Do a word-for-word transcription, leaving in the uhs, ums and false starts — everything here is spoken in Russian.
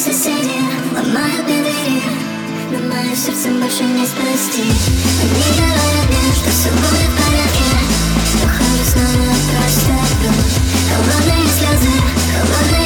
соседи ломают мне двери, но мое сердце больше не спасти. Они говорят мне, что все будет в порядке, что хуже снова просто грудь. Холодные слезы, холодные